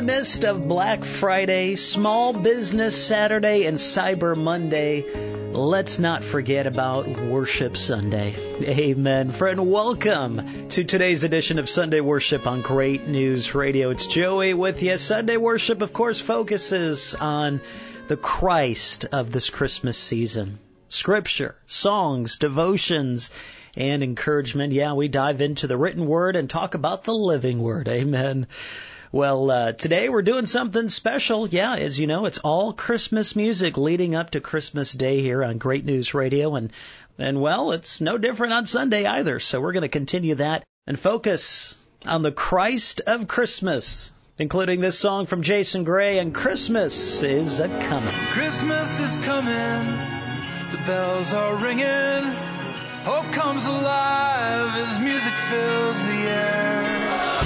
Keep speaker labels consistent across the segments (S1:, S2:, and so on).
S1: midst of Black Friday, Small Business Saturday, and Cyber Monday, let's not forget about Worship Sunday. Amen. Friend, welcome to today's edition of Sunday Worship on Great News Radio. It's Joey with you. Sunday Worship, of course, focuses on the Christ of this Christmas season. Scripture, songs, devotions, and encouragement. Yeah, we dive into the written word and talk about the living word. Amen. Well, today we're doing something special. Yeah, as you know, it's all Christmas music leading up to Christmas Day here on Great News Radio. And well, it's no different on Sunday either. So we're going to continue that and focus on the Christ of Christmas, including this song from Jason Gray, and Christmas is a-comin'.
S2: Christmas is coming. The bells are ringing, hope comes alive as music fills the air.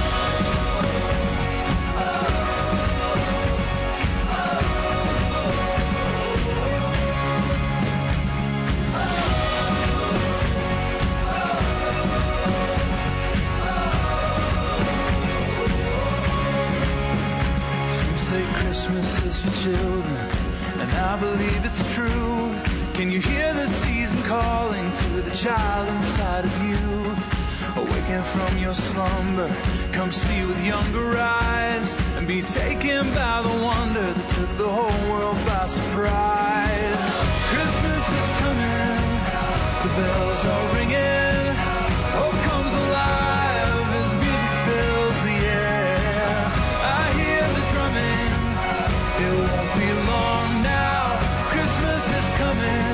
S2: Some say Christmas is for children, and I believe it's true. Can you hear the season calling to the child inside of you? Awaken from your slumber, come see with younger eyes, and be taken by the wonder that took the whole world by surprise. Christmas is coming, the bells are ringing, hope comes alive as music fills the air. I hear the drumming, it won't be long now, Christmas is coming.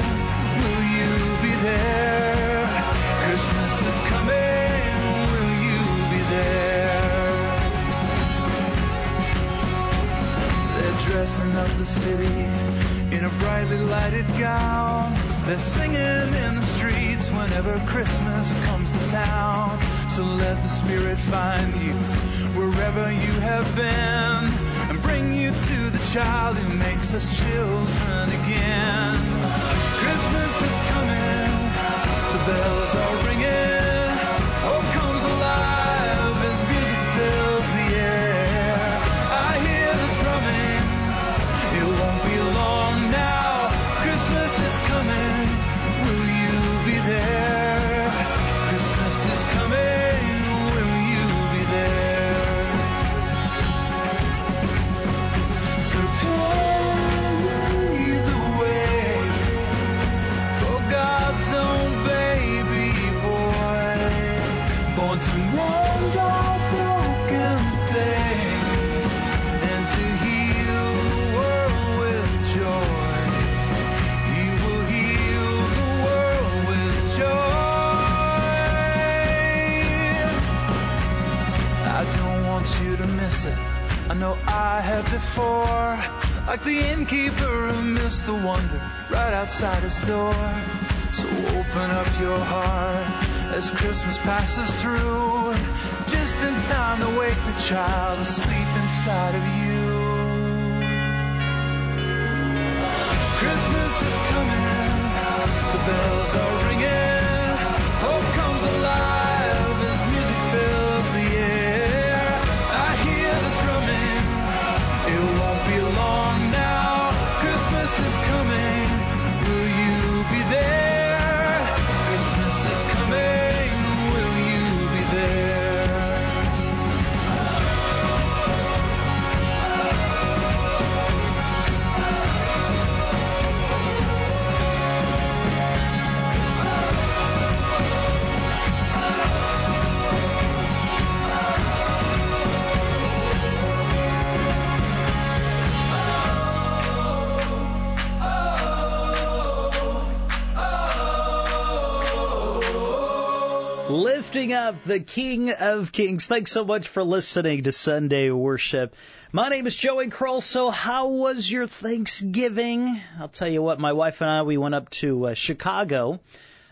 S2: Christmas is coming, will you be there? They're dressing up the city in a brightly lighted gown. They're singing in the streets whenever Christmas comes to town. So let the Spirit find you wherever you have been, and bring you to the child who makes us children again. Christmas is coming. The bells are ringing, hope comes alive as music fills the air. I hear the drumming, it won't be long now, Christmas is coming, will you be there? Christmas is coming, will you be there? Prepare the way for God's own to mend all broken things and to heal the world with joy. He will heal the world with joy. I don't want you to miss it. I know I have before, like the innkeeper who missed the wonder right outside his door. So open up your heart as Christmas passes through, just in time to wake the child asleep inside of you. Christmas is coming, the bells are ringing, hope comes alive as music fills the air. I hear the drumming, it won't be long now, Christmas is coming, will you be there? Christmas is coming, will you be there?
S1: Lifting up the King of Kings. Thanks so much for listening to Sunday Worship. My name is Joey Kroll. So how was your Thanksgiving? I'll tell you what, my wife and I, we went up to Chicago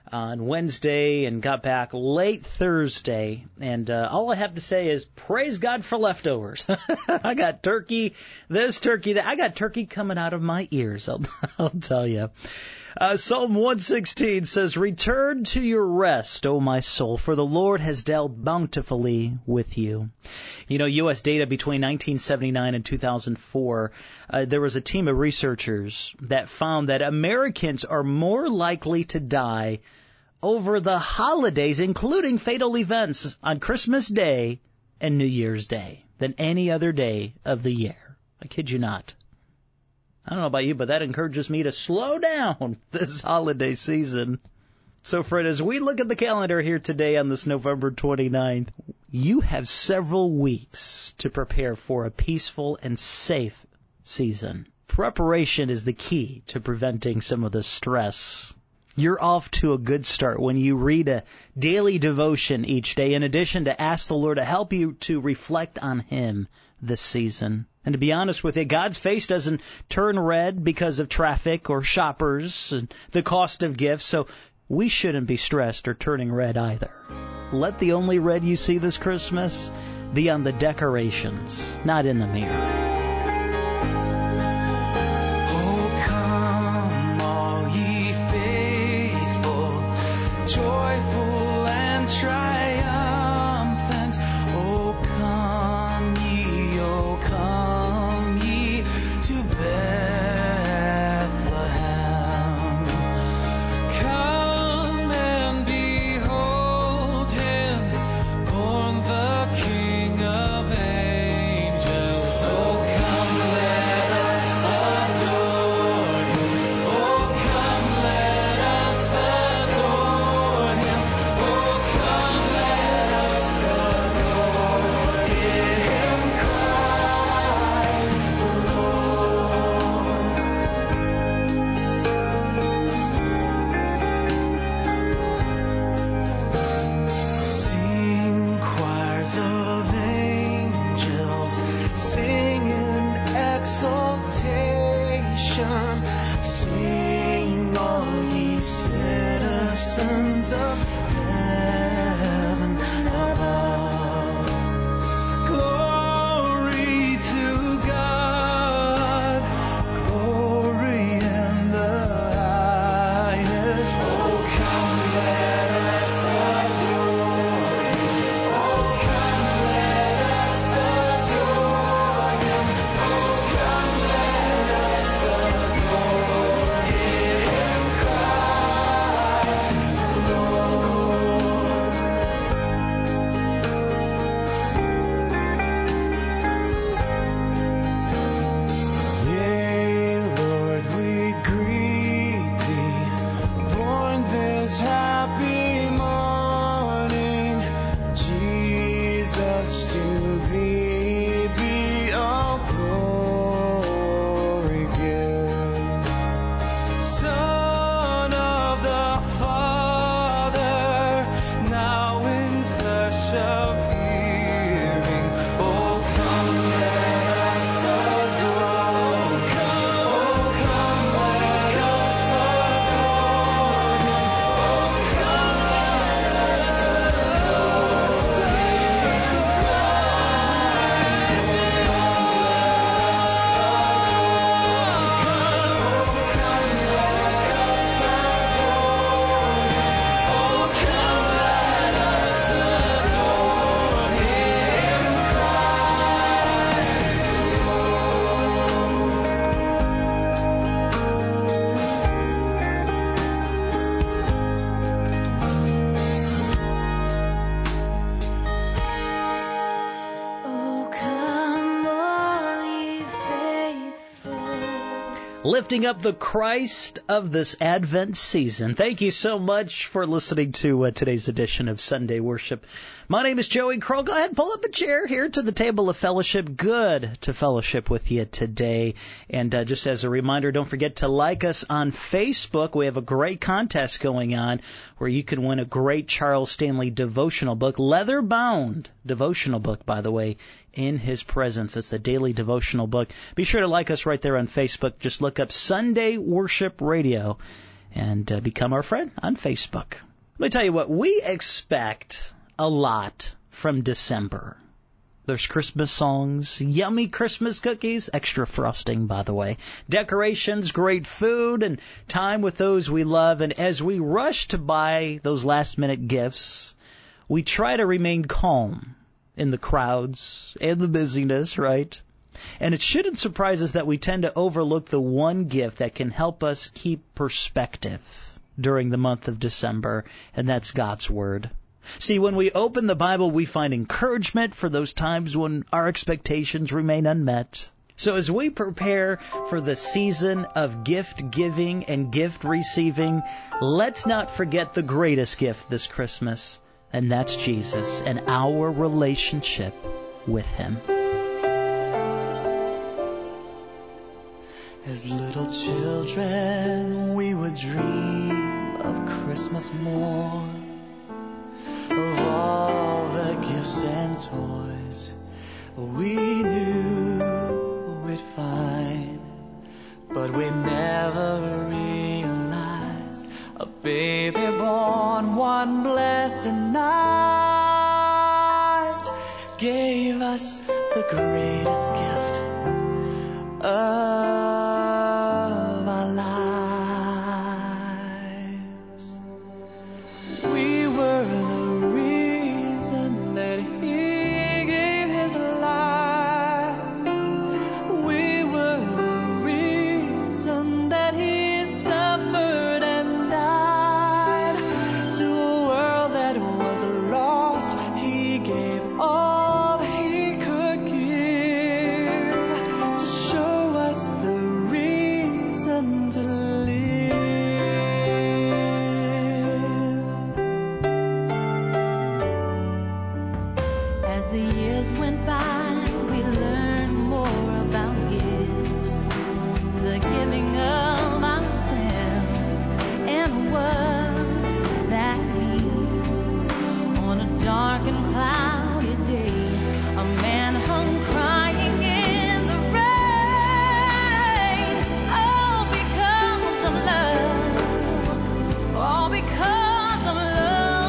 S1: on Wednesday and got back late Thursday. And all I have to say is praise God for leftovers. I got turkey, this turkey, that. I got turkey coming out of my ears, I'll tell you. Psalm 116 says, "Return to your rest, O my soul, for the Lord has dealt bountifully with you." You know, U.S. data between 1979 and 2004, there was a team of researchers that found that Americans are more likely to die over the holidays, including fatal events on Christmas Day and New Year's Day, than any other day of the year. I kid you not. I don't know about you, but that encourages me to slow down this holiday season. So, Fred, as we look at the calendar here today on this November 29th, you have several weeks to prepare for a peaceful and safe season. Preparation is the key to preventing some of the stress. You're off to a good start when you read a daily devotion each day, in addition to ask the Lord to help you to reflect on Him this season. And to be honest with you, God's face doesn't turn red because of traffic or shoppers and the cost of gifts, so we shouldn't be stressed or turning red either. Let the only red you see this Christmas be on the decorations, not in the mirror.
S2: Oh, come, all ye faithful, joyful and triumphant. Oh, come ye, oh, come ye to Bethlehem. Come and behold Him, born the King of angels. Oh, come, let us adore Him. Oh, come, let us adore Him. Oh, come, let us adore Him, Christ the Lord. Sing choirs of angels, sing in exaltation. Sing all ye citizens of heaven above. Glory to God, glory in the highest. Oh, come, let us adore Him. Oh, come, let us adore Him. Oh, come, let us adore Him, Christ the Lord. Yea, Lord, we greet Thee, born this happy morning. Jesus, to Thee be all glory given. Son of the Father, now in flesh appearing. Oh, come, let us adore Him. Oh, come, let us adore Him. Oh, come, let us adore Oh, come, all ye faithful.
S1: Lifting up the Christ of this Advent season. Thank you so much for listening to today's edition of Sunday Worship. My name is Joey Kroll. Go ahead and pull up a chair here to the table of fellowship. Good to fellowship with you today. And just as a reminder, don't forget to like us on Facebook. We have a great contest going on where you can win a great Charles Stanley devotional book, leather-bound devotional book, by the way, In His Presence. It's a daily devotional book. Be sure to like us right there on Facebook. Just look up Sunday Worship Radio, and become our friend on Facebook. Let me tell you what, we expect a lot from December. There's Christmas songs, yummy Christmas cookies, extra frosting, by the way, decorations, great food, and time with those we love. And as we rush to buy those last-minute gifts, we try to remain calm in the crowds and the busyness, right? And it shouldn't surprise us that we tend to overlook the one gift that can help us keep perspective during the month of December, and that's God's Word. See, when we open the Bible, we find encouragement for those times when our expectations remain unmet. So as we prepare for the season of gift giving and gift receiving, let's not forget the greatest gift this Christmas, and that's Jesus and our relationship with Him.
S2: As little children, we would dream of Christmas morn, of all the gifts and toys we knew we'd find, but we never realized a baby born one blessed night gave us the greatest gift of our lives. We were the reason that He gave His life. We were the reason that He suffered and died. To a world that was lost, He gave all He could give to show us the reason to live.
S3: As the years went by, we learned more about gifts, the giving of ourselves, and what that means. On a dark and cloudy day, a man hung crying in the rain, all because of love, all because of love.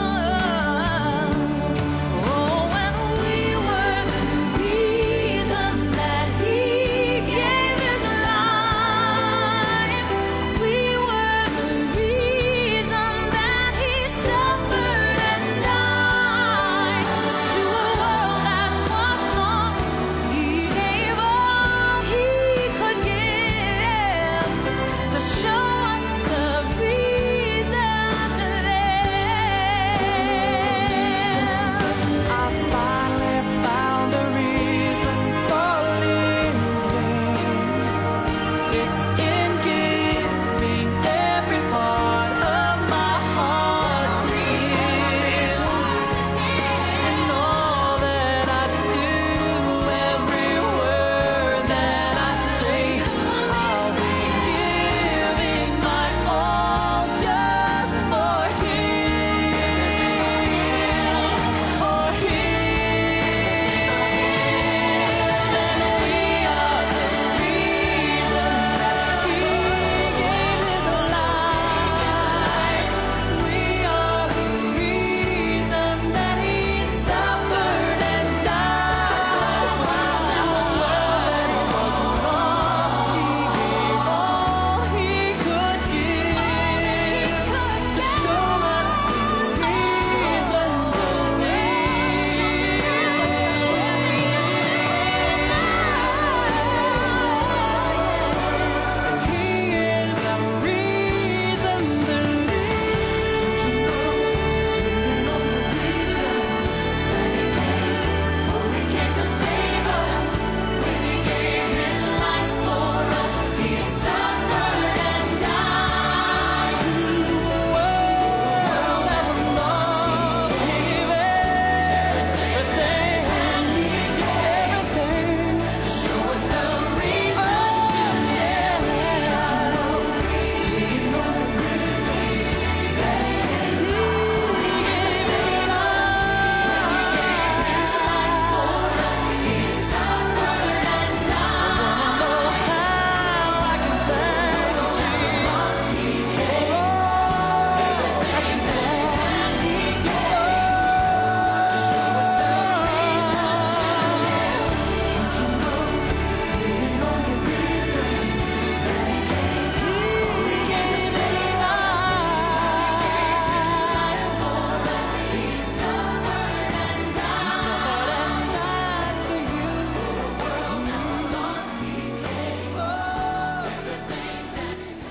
S3: Oh, and we were the reason that He gave His life. We were the reason that He suffered and died. To a world that was lost, He gave all He could give to show us the reason to live.
S2: I finally found a reason for living. It's in giving every part of my heart to Him. And all that I do, every word that I say, I'll be giving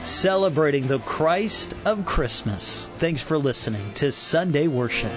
S1: celebrating the Christ of Christmas. Thanks for listening to Sunday Worship.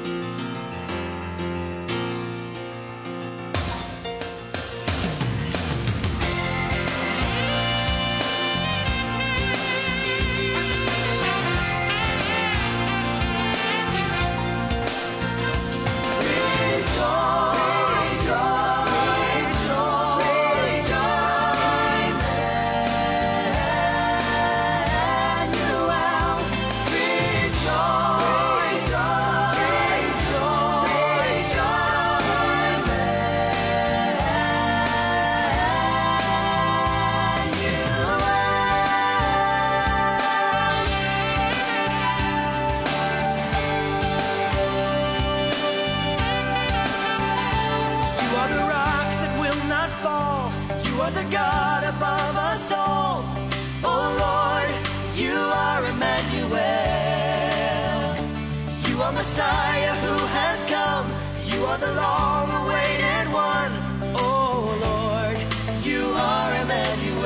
S4: Messiah who has come. You are the long-awaited one. Oh Lord, you are Emmanuel.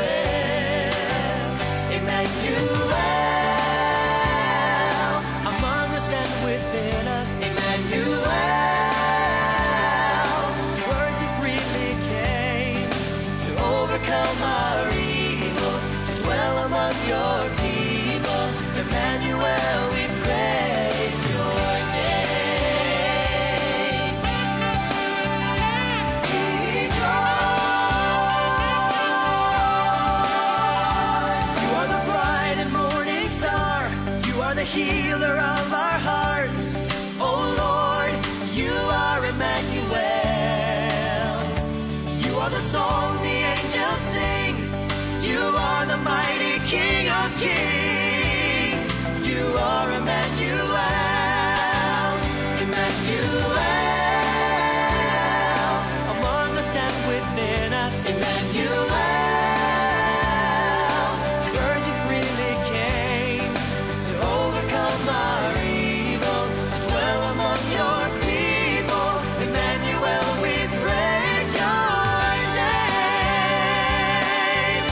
S4: Emmanuel, among us and within us. Emmanuel, the word that really came to overcome our evil, to dwell among your people. Emmanuel, we praise your healer of our hearts. Oh Lord, you are Emmanuel. You are the song the angels sing. You are the mighty King of kings. You are Emmanuel. Emmanuel, among us and within us. Emmanuel, to earth it really came to overcome our evil, to dwell among your people. Emmanuel, we praise your name.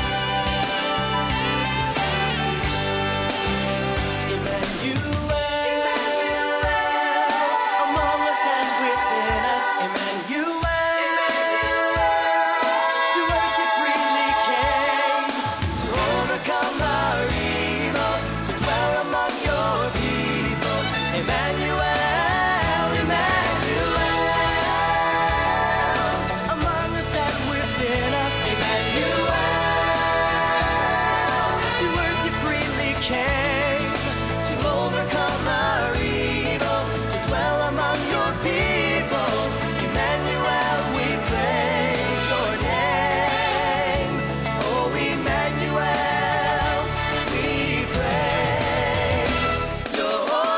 S4: Emmanuel, among us and within us. Emmanuel, to earth it freely came, to overcome our evil, to dwell among your people. Emmanuel, Emmanuel, among us and within us. Emmanuel, to earth you freely came, to overcome our evil, to dwell among your people. Emmanuel, we praise your name. Oh, Emmanuel, we praise your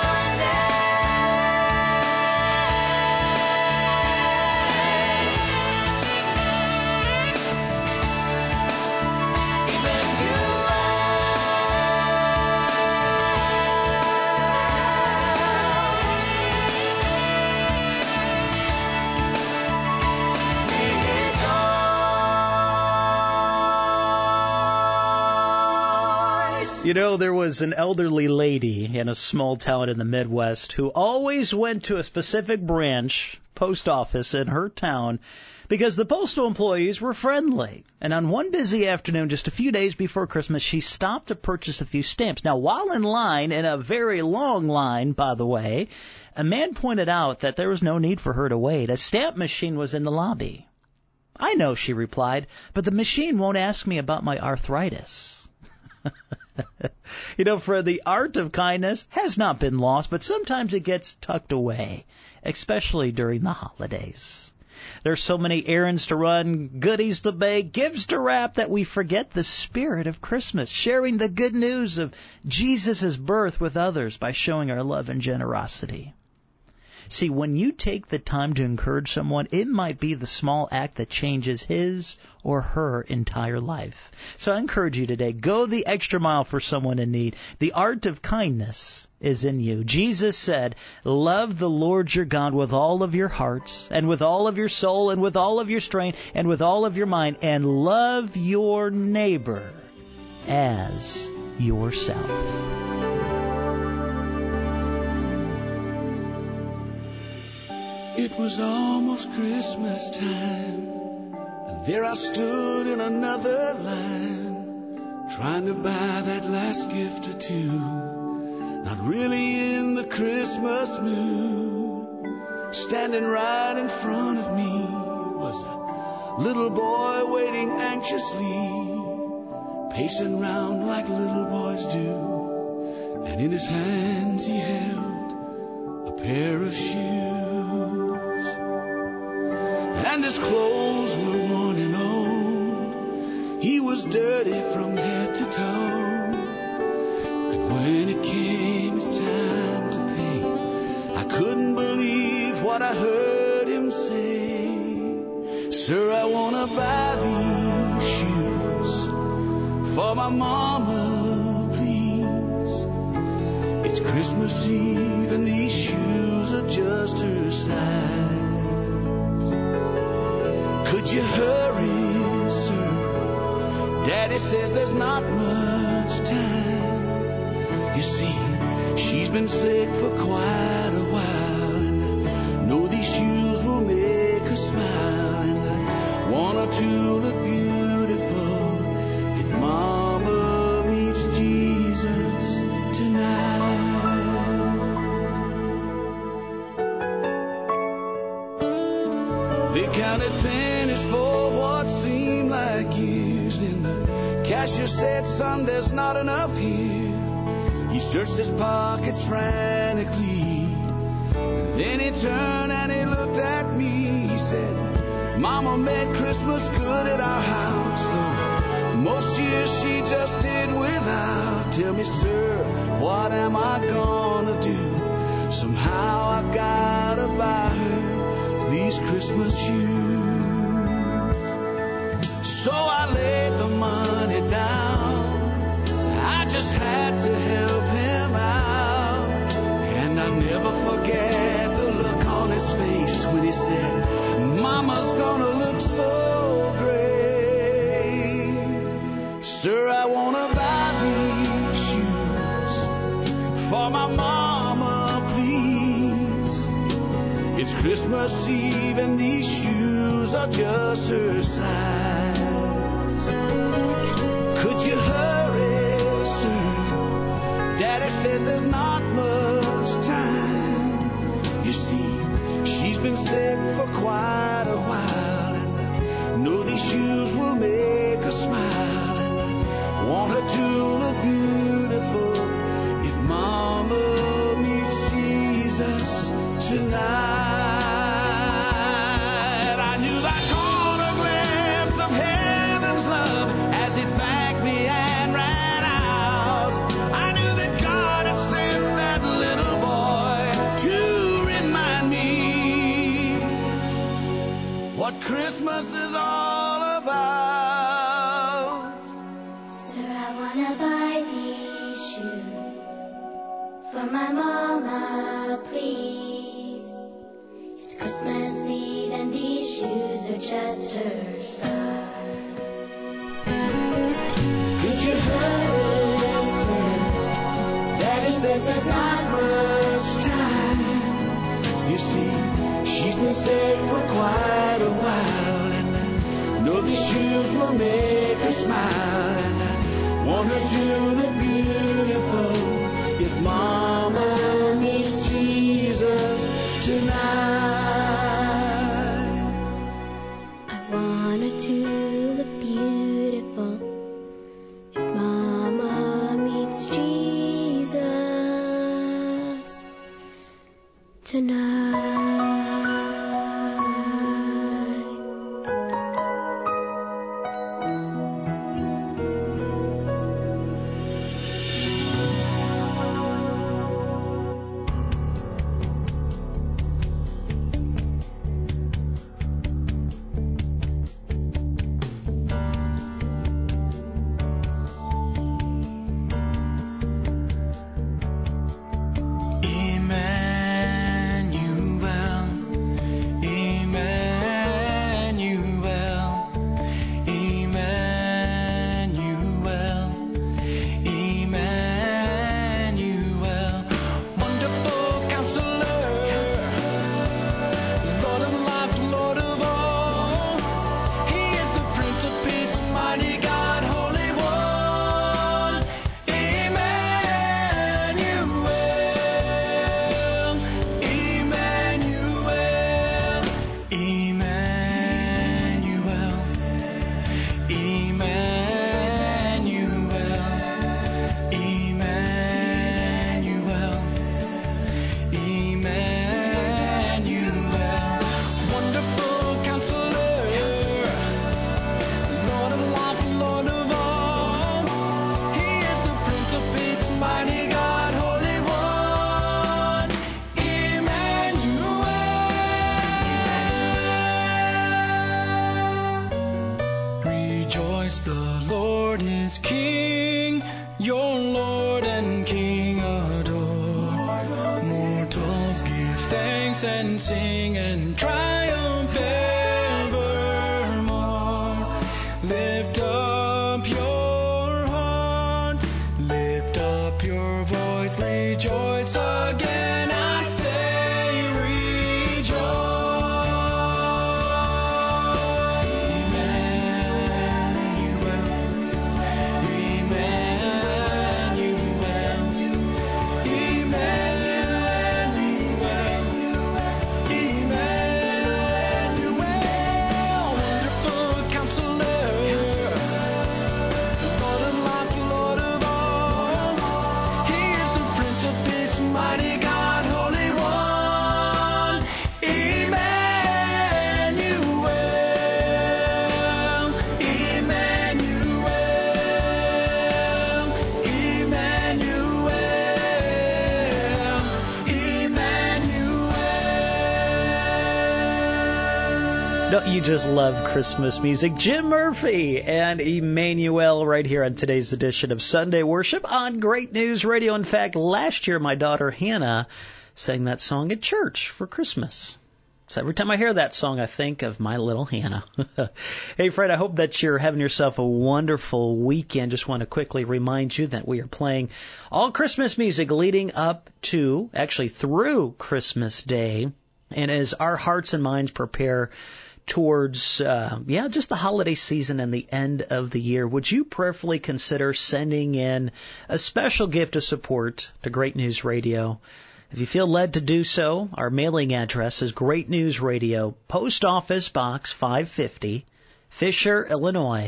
S1: You know, there was an elderly lady in a small town in the Midwest who always went to a specific branch, post office in her town, because the postal employees were friendly. And on one busy afternoon, just a few days before Christmas, she stopped to purchase a few stamps. Now, while in line, in a very long line, by the way, a man pointed out that there was no need for her to wait. A stamp machine was in the lobby. "I know," she replied, "but the machine won't ask me about my arthritis." You know, for the art of kindness has not been lost, but sometimes it gets tucked away, especially during the holidays. There's so many errands to run, goodies to bake, gifts to wrap that we forget the spirit of Christmas, sharing the good news of Jesus' birth with others by showing our love and generosity. See, when you take the time to encourage someone, it might be the small act that changes his or her entire life. So I encourage you today, go the extra mile for someone in need. The art of kindness is in you. Jesus said, "Love the Lord your God with all of your heart, and with all of your soul, and with all of your strength, and with all of your mind, and love your neighbor as yourself.
S5: It was almost Christmas time, and there I stood in another line, trying to buy that last gift or two, not really in the Christmas mood. Standing right in front of me was a little boy waiting anxiously, pacing round like little boys do, and in his hands he held a pair of shoes. And his clothes were worn and old, he was dirty from head to toe. And when it came his time to pay, I couldn't believe what I heard him say. Sir, I wanna buy these shoes for my mama, please. It's Christmas Eve and these shoes are just her size. Could you hurry, sir? Daddy says there's not much time. You see, she's been sick for quite a while, and I know these shoes will make her smile, and I want her to look beautiful if Mama meets Jesus tonight. They counted pennies for what seemed like years, and the cashier said, son, there's not enough here. He searched his pockets frantically, and then he turned and he looked at me. He said, Mama made Christmas good at our house, though most years she just did without. Tell me, sir, what am I gonna do? Somehow I've gotta buy her these Christmas shoes. So I laid the money down, I just had to help him out. And I never forget the look on his face when he said, Mama's gonna look so great. Sir, I wanna buy these shoes for my mama, please. It's Christmas Eve and these shoes are just her size. Could you hurry, sir? Daddy says there's not much time. You see, she's been sick for quite a while, and I know these shoes will make her smile, and I want her to look beautiful if Mama meets Jesus tonight. I knew that corner glimpse of heaven's love as he thanked me and ran out. I knew that God had sent that little boy to remind me what Christmas is all about.
S6: Sir, I wanna buy these shoes for my mama, please. It's Christmas Eve and these shoes are just her size.
S5: Could you hurry, sir? Daddy says there's not much time. You see, she's been sick for quite a while, and I know these shoes will make her smile, and I want her to look beautiful if Mama meets Jesus tonight.
S6: I want her to look beautiful if Mama meets Jesus tonight.
S2: Emmanuel,
S5: mighty God, Holy One, Emmanuel. Rejoice, the Lord is King, your Lord and King adore. Mortals give thanks and sing and triumph evermore. Lift up your heart, lift up your voice, rejoice again, I say rejoice. Mighty God, Holy One, Emmanuel, Emmanuel, Emmanuel, Emmanuel.
S1: Don't you just love Christmas music? Jim Murphy and Emmanuel right here on today's edition of Sunday Worship on Great News Radio. In fact, last year my daughter Hannah sang that song at church for Christmas. So every time I hear that song, I think of my little Hannah. Hey, Fred, I hope that you're having yourself a wonderful weekend. Just want to quickly remind you that we are playing all Christmas music leading up to, actually through Christmas Day. And as our hearts and minds prepare towards, just the holiday season and the end of the year, would you prayerfully consider sending in a special gift of support to Great News Radio? If you feel led to do so, our mailing address is Great News Radio, Post Office Box 550, Fisher, Illinois,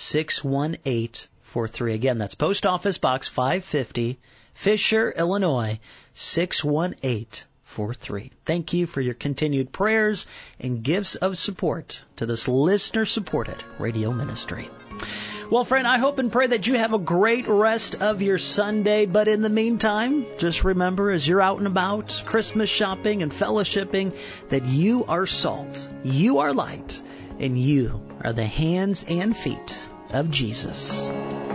S1: 61843. Again, that's Post Office Box 550, Fisher, Illinois, 61843. Thank you for your continued prayers and gifts of support to this listener-supported radio ministry. Well, friend, I hope and pray that you have a great rest of your Sunday. But in the meantime, just remember as you're out and about, Christmas shopping and fellowshipping, that you are salt, you are light, and you are the hands and feet of Jesus.